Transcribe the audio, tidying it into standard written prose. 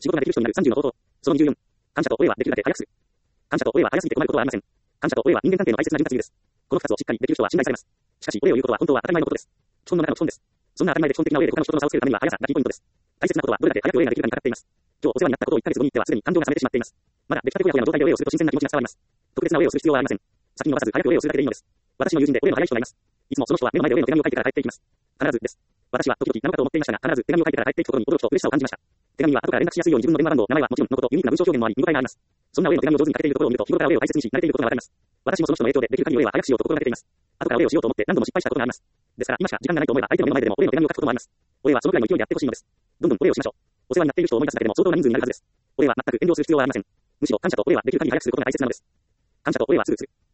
仕事ができる人になる30の方法。その24。感謝とお礼はできるだけ早くする。感謝とお礼は早すぎて困ることはありません。感謝とお礼は人間関係の大切な潤滑油です。この2つをしっかりできる人は信頼されます。しかし、お礼を言うことは本当は当たり前のことです。基本の中の基本です。そんな当たり前で基本的なお礼で他の人との差をつけるためには速さがキーポイントです。大切なことはどれだけ早くお礼ができるかにかかっています。今日お世話になったことを1ヶ月後に言ってはすでに感情が冷めてしまっています。まだ出来たてほやほやの状態でお礼をすると新鮮な気持ちが伝わります。特別なお礼をする必要はありません。先に伸ばさず早くお礼をするだけでいいのです。私の友人でお礼の早い人がいます。いつもその人は目の前でお礼の手紙を書いてから帰っていきます。必ずです。私は時々7日と思っていましたが、必ず手紙を書いてから帰っていくことに驚きと嬉しさを感じました。手紙は後から連絡しやすいように自分の電話番号、名前はもちろんのこと、ユニークな文章表現もあり、見応えがあります。そんなお礼の手紙を上手に書けているところを見ると、日頃からお礼を大切にし、慣れていることがわかります。私もその人の影響でできる限りお礼は早くしようと心がけています。後からお礼をしようと思って何度も失敗したことがあります。ですから今しか時間がないと思えば相手の目の前でもお礼の手紙を書くこともあります。お礼はそのくらいの勢いでやってほしいのです。どんどんお礼をしましょう。お世話になっている人を思い出すだけでも相当な人数になるはずです。お礼は全く遠慮する必要はありません。むしろ感謝とお礼はできる限り早くすることが大切なのです。感謝とお礼はすぐする。